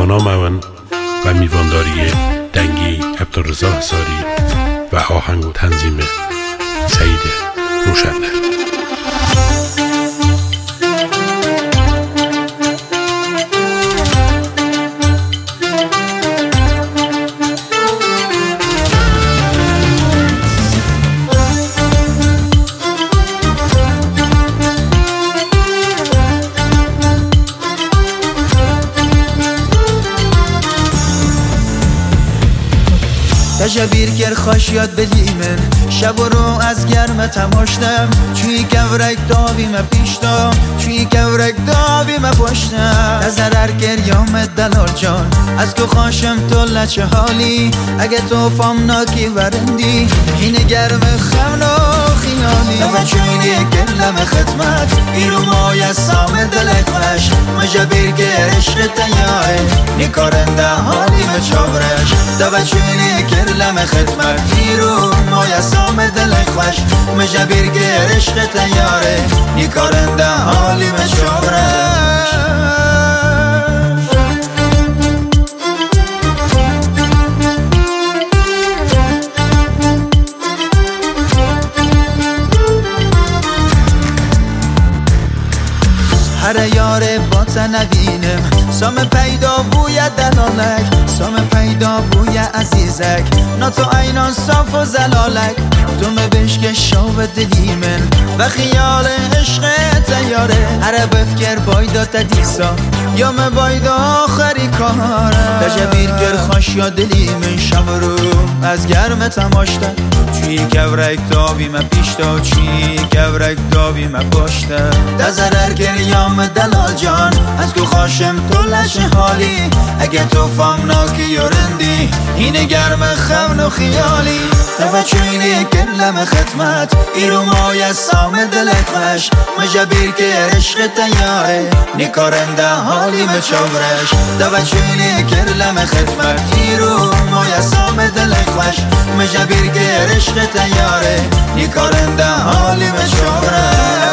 جانام و میوانداری دنگی عبدالرضا حصاری و آهنگ و تنظیم سعید روشن‌در. تجبیر گر خوش یاد بدیمن شب و رو از گرم تماشتم چوی گورک داوی ما پیشتم چوی گورک داوی ما پشتم نظرر گریام دلال جان از که خوشم تو لچه حالی اگه تو فامناکی ورندی اینه گرم خمنا خیالی و چوینی گلم خدمت ایرو مای سام دلک خوش مجبیر گر عشق تیاره نیکارنده حالی مچابرش و چوینی گلم خدمت ایرو مای سام دلک خوش مجبیر گر عشق تیاره نیکارنده حالی مچابرش. هر یاره با تنوینم سام پیدا بوی دلالک سام پیدا بوی عزیزک نا تو اینان صاف و زلالک تو مبشک شاب دلی من و خیال عشق تیاره هر بفکر بایدا تدیسا یا مبایدا آخری کاره تجبیر گر خوش یا دلی من شب رو از گرم تماشتن چی گورک داوی ما پیشتا چی گورک داوی ما پشتا دزرر گریام دلال جان از که خوشم تو لشه حالی اگه تو فامناکی یورندی اینه گرم خمن و خیالی و چوینه گلم خدمت ایرو مای سام دلک خوش مجبیر که عشق تیاره نیکارنده حالی مچابرش و چوینه گلم خدمت ایرو مای سام دلک خوش مجبیر که عشق تیاره نیکارنده حالی مچابرش.